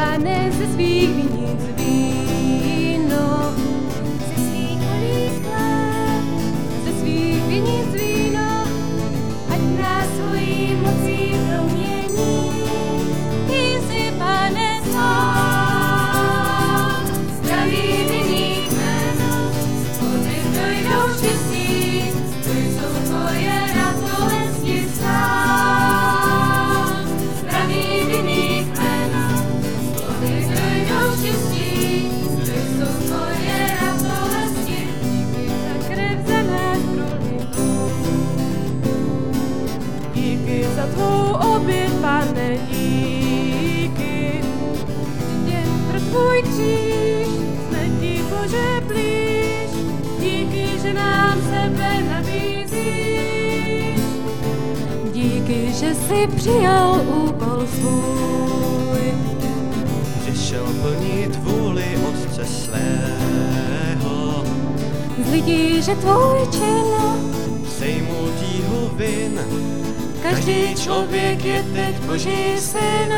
Pane, ze svých vinic víno, ze svých polí chléb, ze svých vinic víno, ať nás svojí mocí promění. Ty jsi, Pane, sám, zdravý vinný jméno, vody dojdou čistí, to jsou tvoje radosti sám. Zdravý vinný jméno, vody dojdou čistí, to jsou tvoje radosti, díky za krev za nás prolitou. Díky za tvou oběť, Pane, díky. Jen pro tvůj kříž jsme ti, Bože, blíž. Díky, že nám sebe nabízíš. Díky, že jsi přijal úkol svůj. Přišel plnit vůli Otce svého, Z lidí, že tvůj čin, sejmul tíhu vin. každý člověk je teď Boží syn.